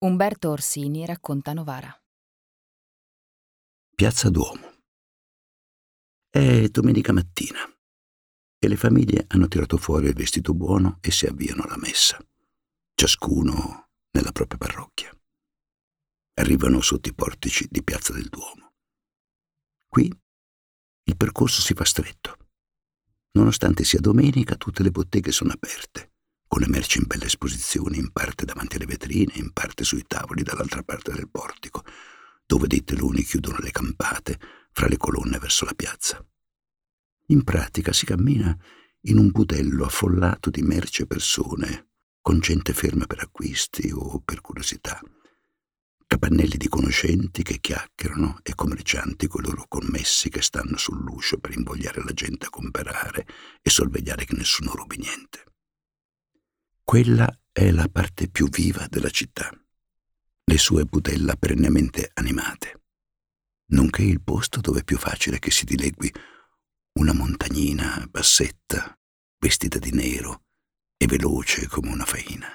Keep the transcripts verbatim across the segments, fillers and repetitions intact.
Umberto Orsini racconta Novara. Piazza Duomo. È domenica mattina e le famiglie hanno tirato fuori il vestito buono e si avviano alla messa, ciascuno nella propria parrocchia. Arrivano sotto i portici di Piazza del Duomo. Qui il percorso si fa stretto. Nonostante sia domenica, tutte le botteghe sono aperte, con le merci in belle esposizioni, in parte davanti alle vetrine, in parte sui tavoli dall'altra parte del portico, dove dei teloni chiudono le campate fra le colonne verso la piazza. In pratica si cammina in un budello affollato di merci e persone, con gente ferma per acquisti o per curiosità, capannelli di conoscenti che chiacchierano e commercianti coi loro commessi che stanno sull'uscio per invogliare la gente a comprare e sorvegliare che nessuno rubi niente. Quella è la parte più viva della città, le sue budella perennemente animate, nonché il posto dove è più facile che si dilegui una montagnina bassetta, vestita di nero e veloce come una faina.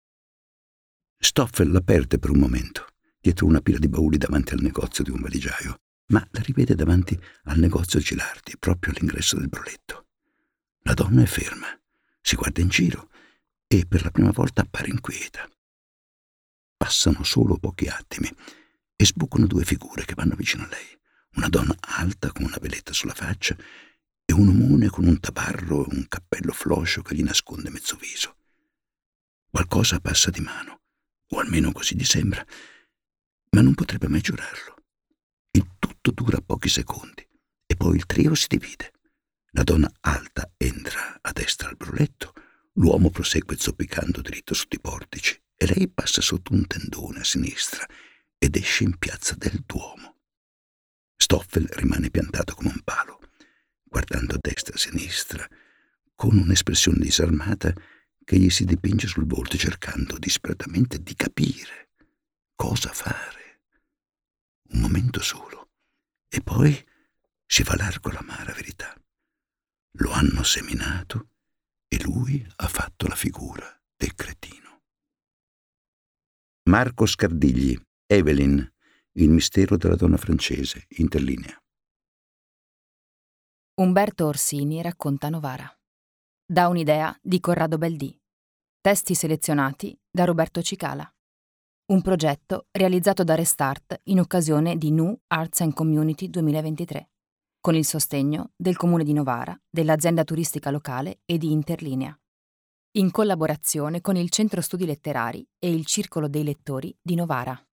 Stoffel la perde per un momento, dietro una pila di bauli davanti al negozio di un valigiaio, ma la rivede davanti al negozio Gilardi, proprio all'ingresso del broletto. La donna è ferma, si guarda in giro e per la prima volta appare inquieta. Passano solo pochi attimi e sbucano due figure che vanno vicino a lei. Una donna alta con una veletta sulla faccia e un omone con un tabarro e un cappello floscio che gli nasconde mezzo viso. Qualcosa passa di mano, o almeno così gli sembra, ma non potrebbe mai giurarlo. Il tutto dura pochi secondi e poi il trio si divide. La donna alta entra a destra al broletto, l'uomo prosegue zoppicando dritto sotto i portici e lei passa sotto un tendone a sinistra ed esce in Piazza del Duomo. Stoffel rimane piantato come un palo, guardando a destra e a sinistra, con un'espressione disarmata che gli si dipinge sul volto, cercando disperatamente di capire cosa fare. Un momento solo, e poi si fa largo l'amara verità. Lo hanno seminato e lui ha fatto la figura del cretino. Marco Scardigli, Evelyn, il mistero della donna francese, interlinea. Umberto Orsini racconta Novara. Da un'idea di Corrado Baldì. Testi selezionati da Roberto Cicala. Un progetto realizzato da Restart in occasione di N U Arts and Community duemilaventitré, con il sostegno del Comune di Novara, dell'azienda turistica locale e di Interlinea, in collaborazione con il Centro Studi Letterari e il Circolo dei Lettori di Novara.